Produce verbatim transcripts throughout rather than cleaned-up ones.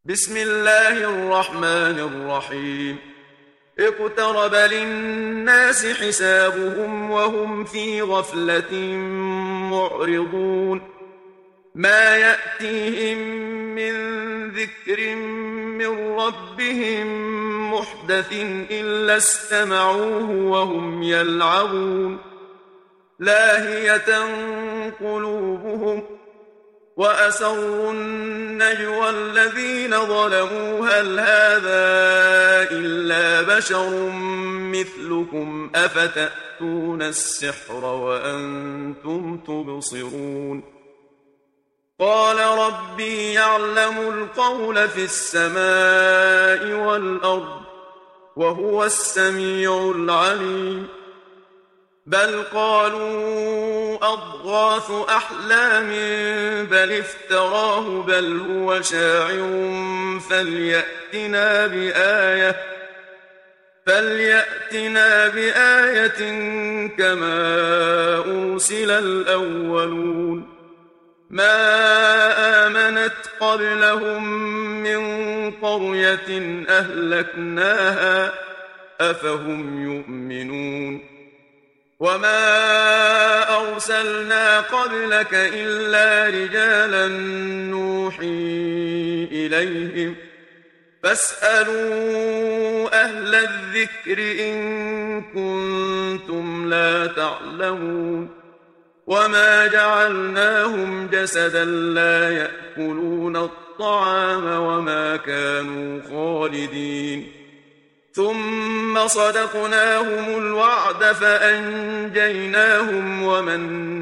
بسم الله الرحمن الرحيم اقترب للناس حسابهم وهم في غفلة معرضون ما يأتيهم من ذكر من ربهم محدث إلا استمعوه وهم يلعبون لاهية قلوبهم وأسروا النجوى الذين ظلموا هل هذا إلا بشر مثلكم أفتأتون السحر وأنتم تبصرون قال ربي يعلم القول في السماء والأرض وهو السميع العليم بل قالوا أضغاث أحلام بل افتراه بل هو شاعر فليأتنا بآية فليأتنا بآية كما أرسل الأولون ما آمنت قبلهم من قرية أهلكناها أفهم يؤمنون وما أرسلنا قبلك إلا رجالا نوحي إليهم فاسألوا أهل الذكر إن كنتم لا تعلمون وما جعلناهم جسدا لا يأكلون الطعام وما كانوا خالدين ثم صدقناهم الوعد فأنجيناهم ومن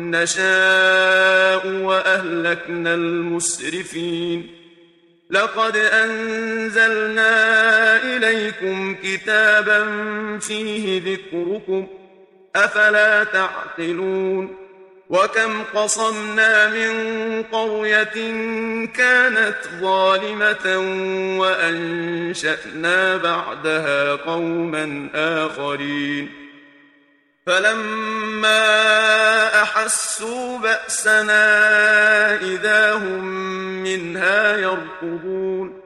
نشاء وأهلكنا المسرفين لقد أنزلنا إليكم كتابا فيه ذكركم أفلا تعقلون وكم قصمنا من قرية كانت ظالمة وأنشأنا بعدها قوما آخرين فلما أحسوا بأسنا إذا هم منها يركضون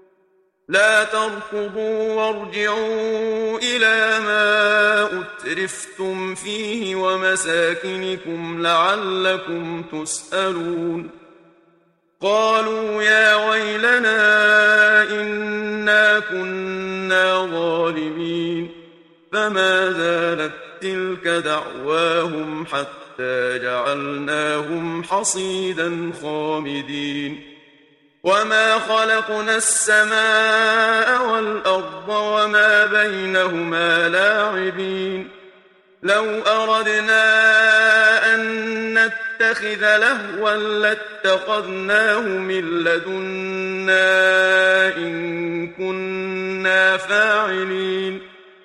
لا تركضوا وارجعوا إلى ما أترفتم فيه ومساكنكم لعلكم تسألون قالوا يا ويلنا إنا كنا ظالمين فما زالت تلك دعواهم حتى جعلناهم حصيدا خامدين وما خلقنا السماء والأرض وما بينهما لاعبين لو أردنا أن نتخذ لهوا لاتخذناه من لدنا إن كنا فاعلين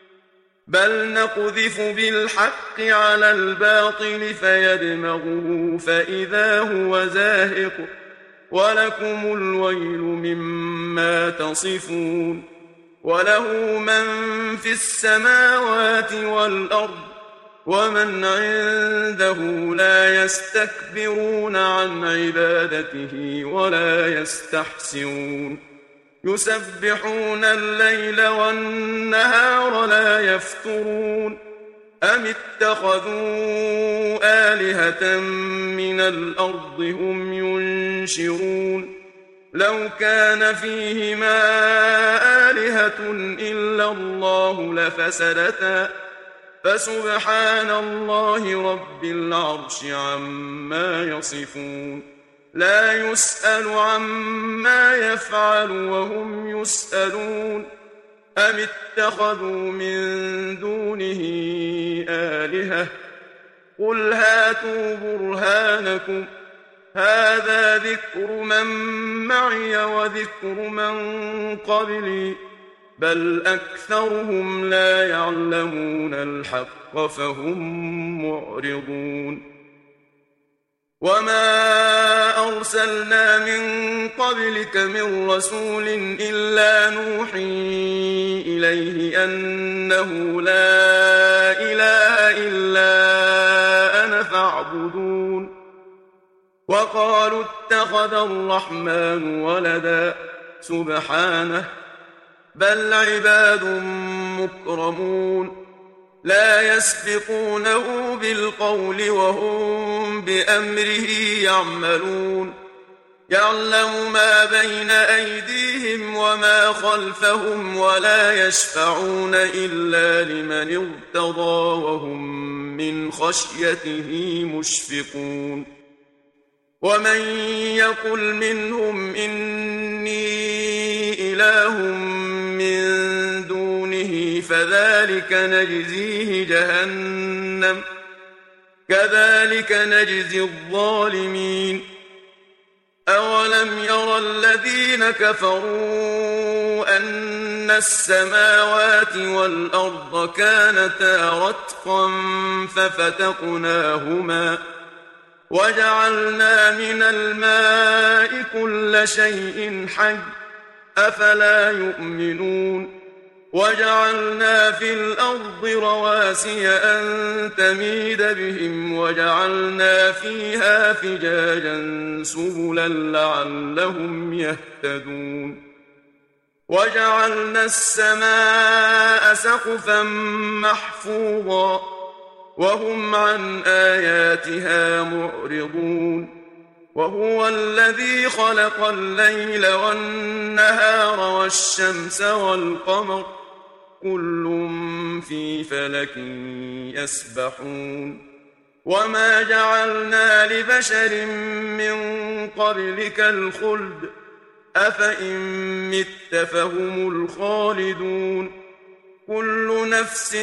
بل نقذف بالحق على الباطل فيدمغه فإذا هو زاهق ولكم الويل مما تصفون وله من في السماوات والأرض ومن عنده لا يستكبرون عن عبادته ولا يستحسرون يسبحون الليل والنهار لا يفترون أم اتخذوا آلهة من الأرض هم ينشرون لو كان فيهما آلهة إلا الله لفسدتا فسبحان الله رب العرش عما يصفون لا يسأل عما يفعل وهم يسألون أم اتخذوا من دونه آلهة قل هاتوا برهانكم هذا ذكر من معي وذكر من قبلي بل أكثرهم لا يعلمون الحق فهم معرضون وما أرسلنا من قبلك من رسول إلا نوحي إليه أنه لا إله إلا أنا فاعبدون وقالوا اتخذ الرحمن ولدا سبحانه بل عباد مكرمون لا يسبقونه بالقول وهم بأمره يعملون يعلم ما بين أيديهم وما خلفهم ولا يشفعون إلا لمن ارتضى وهم من خشيته مشفقون ومن يقل منهم إني إله من دونه فذلك نجزيه جهنم كذلك نجزي الظالمين أولم يرى الذين كفروا أن السماوات والأرض كانتا رتقا ففتقناهما وجعلنا من الماء كل شيء حي أفلا يؤمنون وجعلنا في الأرض رواسي أن تميد بهم وجعلنا فيها فجاجا سبلا لعلهم يهتدون وجعلنا السماء سقفا محفوظا وهم عن آياتها معرضون وهو الذي خلق الليل والنهار والشمس والقمر كل في فلك يسبحون وما جعلنا لبشر من قبلك الخلد أفإن مت فهم الخالدون كل نفس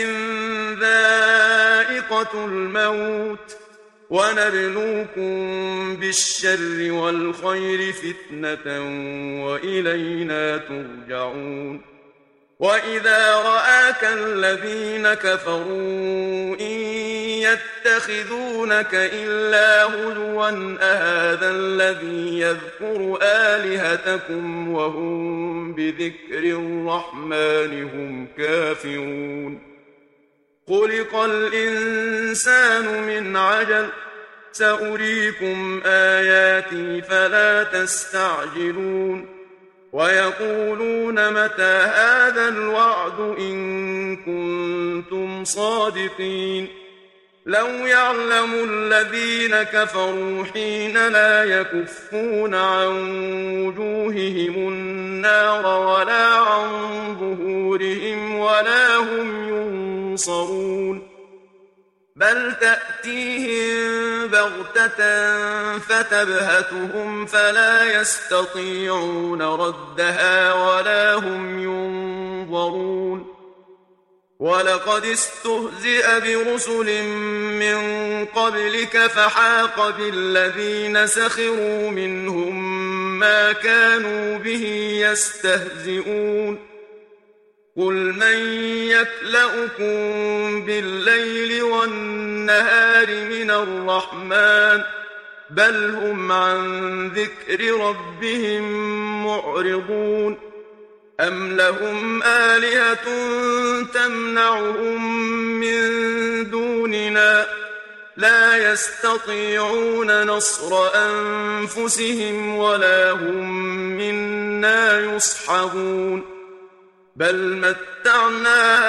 ذائقة الموت ونبلوكم بالشر والخير فتنة وإلينا ترجعون وإذا رآك الذين كفروا إن يتخذونك إلا هزوا أهذا الذي يذكر آلهتكم وهم بذكر الرحمن هم كافرون خلق الإنسان من عجل سأريكم آياتي فلا تستعجلون ويقولون متى هذا الوعد إن كنتم صادقين لو يعلم الذين كفروا حين لا يكفون عن وجوههم النار ولا عن ظهورهم ولا هم ينصرون بل تأتيهم بغتة فتبهتهم فلا يستطيعون ردها ولا هم ينظرون ولقد استهزئ برسل من قبلك فحاق بالذين سخروا منهم ما كانوا به يستهزئون قل من يكلؤكم بالليل والنهار من الرحمن بل هم عن ذكر ربهم معرضون أم لهم آلهة تمنعهم من دوننا لا يستطيعون نصر أنفسهم ولا هم منا يصحبون بل متعنا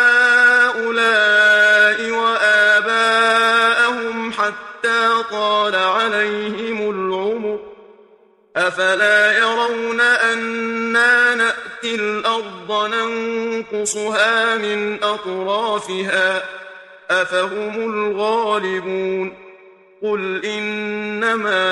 هؤلاء وآباءهم حتى طال عليهم العمر أفلا يرون أنا نأتي الأرض ننقصها من أطرافها أفهم الغالبون قل إنما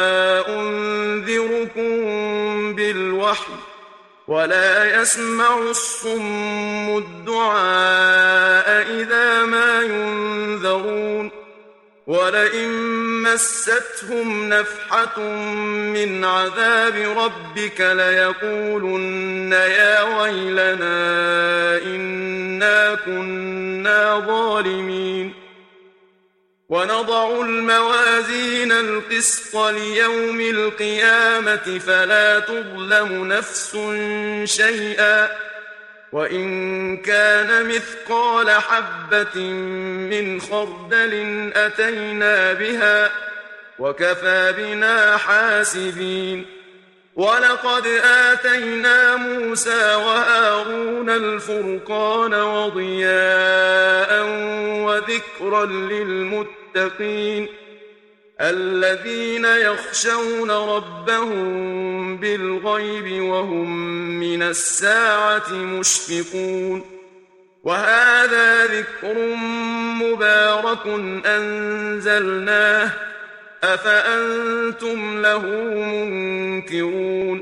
أنذركم بالوحي ولا يسمع الصم الدعاء إذا ما ينذرون ولئن مستهم نفحة من عذاب ربك ليقولن يا ويلنا إنا كنا ظالمين ونضع الموازين القسط ليوم القيامة فلا تظلم نفس شيئا وإن كان مثقال حبة من خردل أتينا بها وكفى بنا حاسبين ولقد آتينا موسى وهارون الفرقان وضياء وذكرا للمتقين الذين يخشون ربهم بالغيب وهم من الساعة مشفقون وهذا ذكر مبارك أنزلناه أفأنتم له منكرون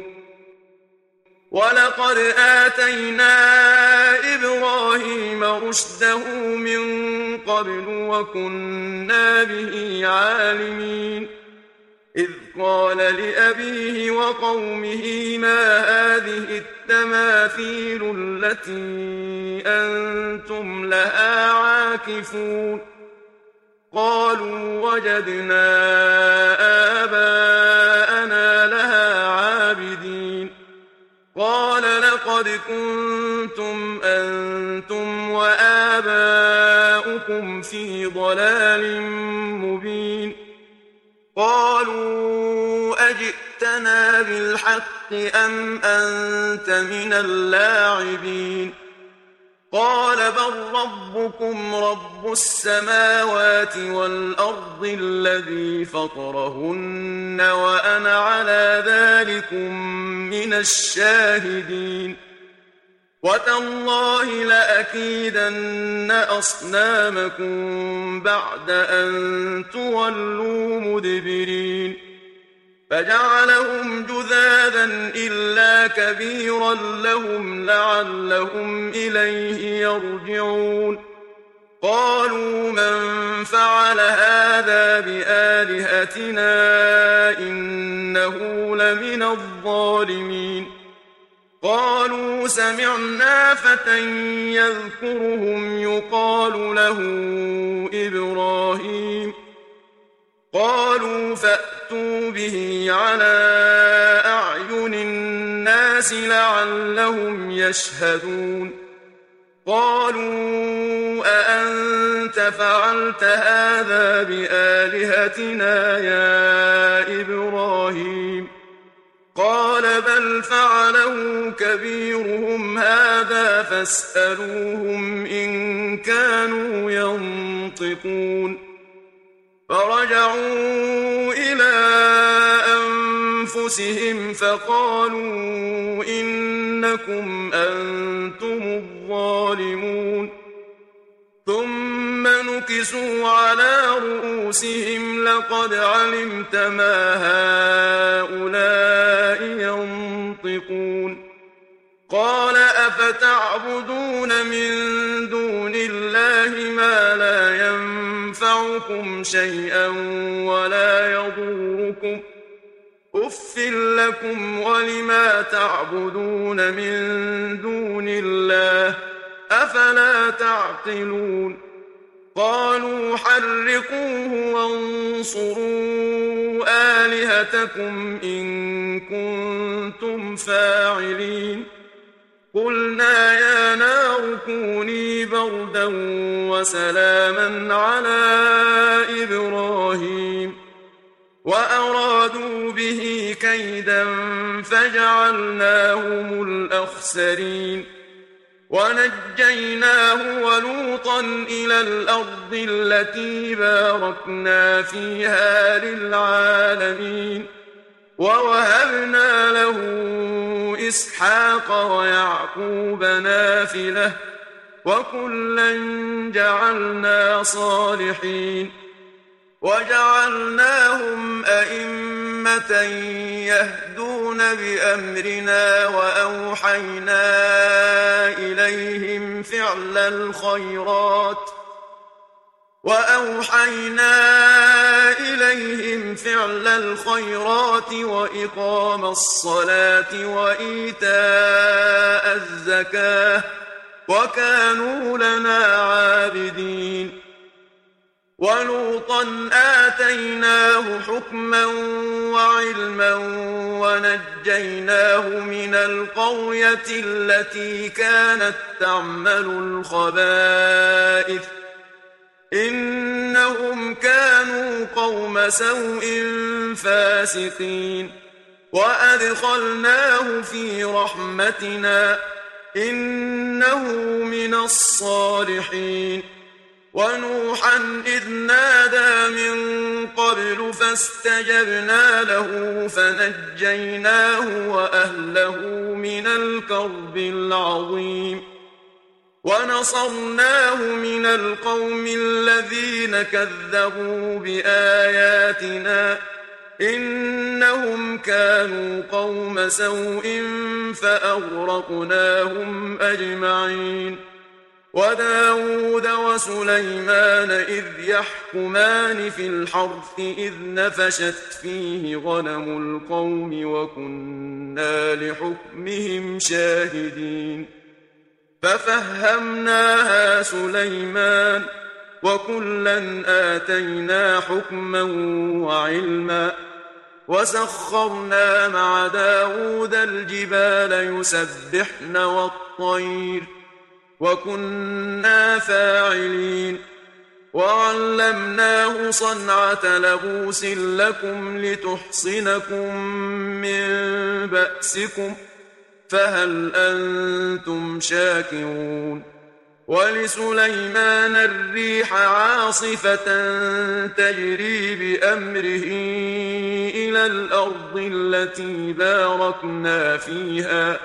ولقد آتينا إبراهيم رشده من قبل وكنا به عالمين إذ قال لأبيه وقومه ما هذه التماثيل التي أنتم لها عاكفون قالوا وجدنا آباءنا لها عابدين قال لقد كنتم أنتم وآباؤكم في ضلال مبين قالوا أجئتنا بالحق أم أنت من اللاعبين قال بل ربكم رب السماوات والأرض الذي فطرهن وأنا على ذلكم من الشاهدين وتالله لأكيدن أصنامكم بعد أن تولوا مدبرين فجعلهم جذاذا إلا كبيرا لهم لعلهم إليه يرجعون قالوا من فعل هذا بآلهتنا إنه لمن الظالمين قالوا سمعنا فتى يذكرهم يقال له إبراهيم قالوا فأتوا به على أعين الناس لعلهم يشهدون قالوا أأنت فعلت هذا بآلهتنا يا إبراهيم قال بل فعله كبيرهم هذا فاسألوهم إن كانوا ينطقون فرجعوا إلى أنفسهم فقالوا إنكم أنتم الظالمون ثم نكسوا على رؤوسهم لقد علمت ما هؤلاء ينطقون قال أفتعبدون من دون الله ما لا ينفعكم شيئا ولا يضركم أف لكم ولما تعبدون من دون الله أفلا تعقلون قالوا حرقوه وانصروا آلهتكم إن كنتم فاعلين قلنا يا نار كوني بردا وسلاما على إبراهيم وأرادوا به كيدا فجعلناهم الأخسرين ونجيناه ولوطا إلى الأرض التي باركنا فيها للعالمين ووهبنا له إسحاق ويعقوب نافلة وكلا جعلنا صالحين وجعلناهم أئمة يهدون بأمرنا وأوحينا إليهم فعل الخيرات وأوحينا إليهم فعل الخيرات وإقام الصلاة وإيتاء الزكاة وكانوا لنا عابدين ولوطا آتيناه حكما وعلما ونجيناه من القرية التي كانت تعمل الخبائث إنهم كانوا قوم سوء فاسقين وأدخلناه في رحمتنا إنه من الصالحين ونوحا إذ نادى من قبل فاستجبنا له فنجيناه وأهله من الكرب العظيم ونصرناه من القوم الذين كذبوا بآياتنا إنهم كانوا قوم سوء فأغرقناهم أجمعين وداود وسليمان إذ يحكمان في الحرث إذ نفشت فيه غنم القوم وكنا لحكمهم شاهدين ففهمناها سليمان وكلا آتينا حكما وعلما وسخرنا مع داود الجبال يسبحن والطير وكنا فاعلين وعلمناه صنعة لبوس لكم لتحصنكم من بأسكم فهل أنتم شاكرون ولسليمان الريح عاصفة تجري بأمره إلى الأرض التي باركنا فيها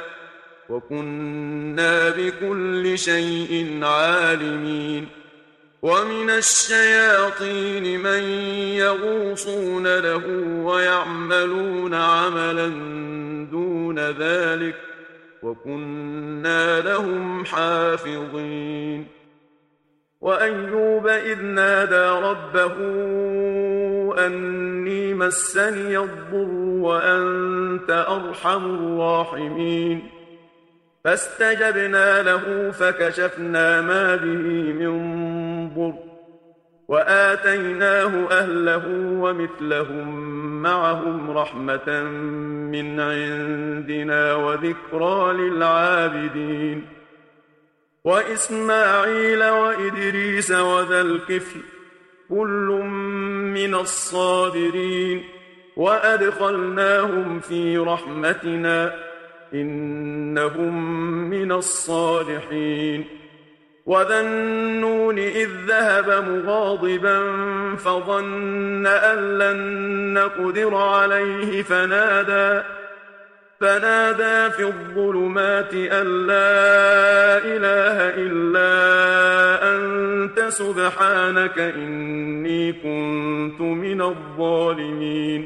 وكنا بكل شيء عالمين ومن الشياطين من يغوصون له ويعملون عملا دون ذلك وكنا لهم حافظين وأيوب إذ نادى ربه أني مسني الضر وأنت أرحم الراحمين فاستجبنا له فكشفنا ما به من ضر وآتيناه أهله ومثلهم معهم رحمة من عندنا وذكرى للعابدين وإسماعيل وإدريس وذا الكفل كل من الصابرين وأدخلناهم في رحمتنا إنهم من الصالحين وذا النون إذ ذهب مغاضبا فظن أن لن نقدر عليه فنادى فنادى في الظلمات أن لا إله إلا أنت سبحانك إني كنت من الظالمين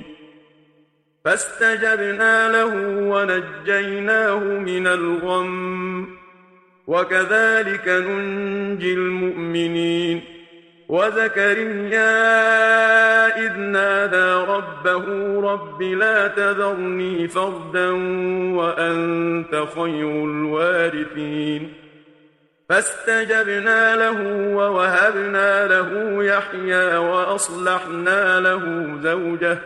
فاستجبنا له ونجيناه من الغم وكذلك ننجي المؤمنين وزكريا إذ نادى ربه رب لا تذرني فردا وأنت خير الوارثين فاستجبنا له ووهبنا له يحيى وأصلحنا له زوجه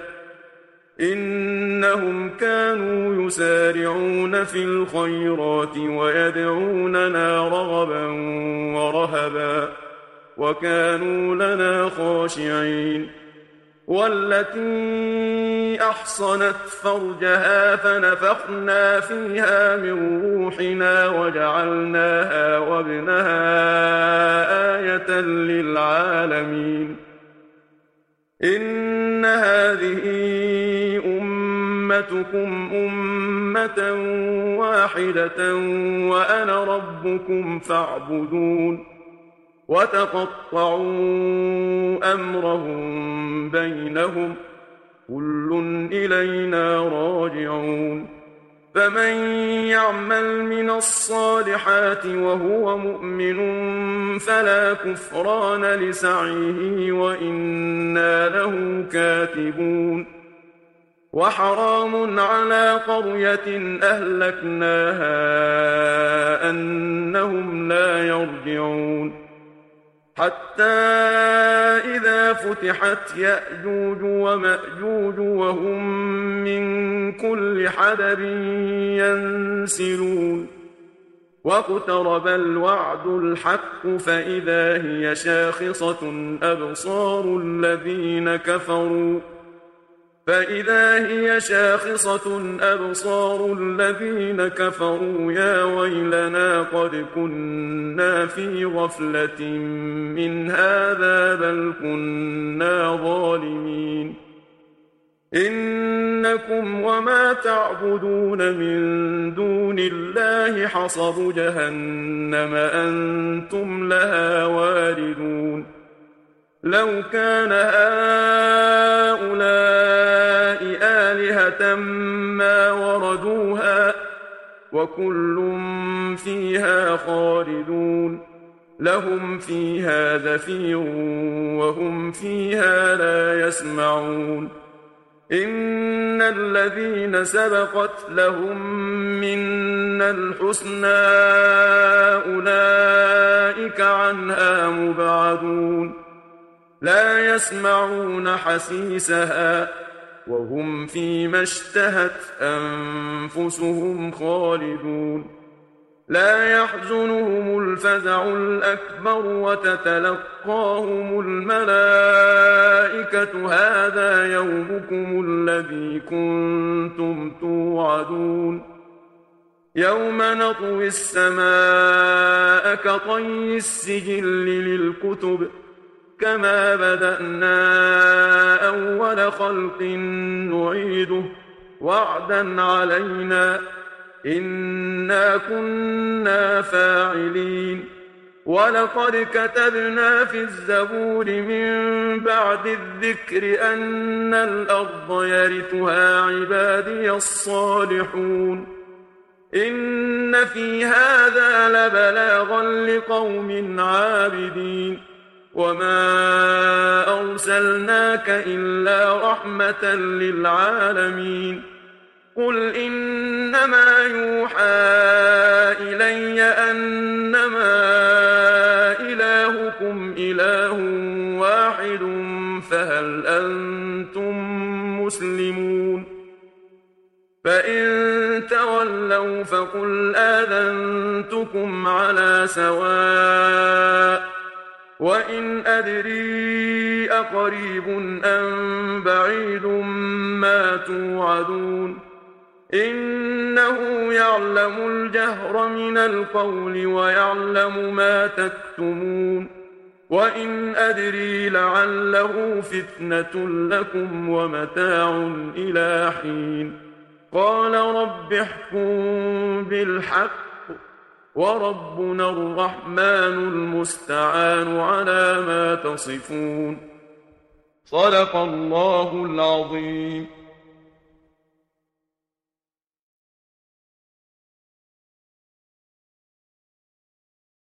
إنهم كانوا يسارعون في الخيرات ويدعوننا رغبا ورهبا وكانوا لنا خاشعين والتي أحصنت فرجها فنفخنا فيها من روحنا وجعلناها وابنها آية للعالمين إن هذه أمتكم أمة واحدة وأنا ربكم فاعبدون وتقطعوا أمرهم بينهم كل إلينا راجعون فمن يعمل من الصالحات وهو مؤمن فلا كفران لسعيه وإنا له كاتبون وحرام على قرية أهلكناها أنهم لا يرجعون حتى إذا فتحت يأجوج ومأجوج وهم من كل حدب ينسلون واقترب الوعد الحق فإذا هي شاخصة أبصار الذين كفروا فإذا هي شاخصة أبصار الذين كفروا يا ويلنا قد كنا في غفلة من هذا بل كنا ظالمين إنكم وما تعبدون من دون الله حصب جهنم أنتم لها واردون لو كان هؤلاء آلهة ما وردوها وكل فيها خالدون لهم فيها زفير وهم فيها لا يسمعون إن الذين سبقت لهم منا الحسنى أولئك عنها مبعدون لا يسمعون حسيسها وهم فيما اشتهت أنفسهم خالدون لا يحزنهم الفزع الأكبر وتتلقاهم الملائكة هذا يومكم الذي كنتم توعدون يوم نطوي السماء كطي السجل للكتب كما بدأنا أول خلق نعيده وعدا علينا إنا كنا فاعلين ولقد كتبنا في الزبور من بعد الذكر أن الأرض يرثها عبادي الصالحون إن في هذا لبلاغا لقوم عابدين وما أرسلناك إلا رحمة للعالمين قل إنما يوحى إلي أنما إلهكم إله واحد فهل أنتم مسلمون فإن تولوا فقل آذنتكم على سواء وإن أدري أقريب أم بعيد ما توعدون إنه يعلم الجهر من القول ويعلم ما تكتمون وإن أدري لعله فتنة لكم ومتاع إلى حين قال رب احكم بالحق وربنا الرحمن المستعان على ما تصفون صدق الله العظيم.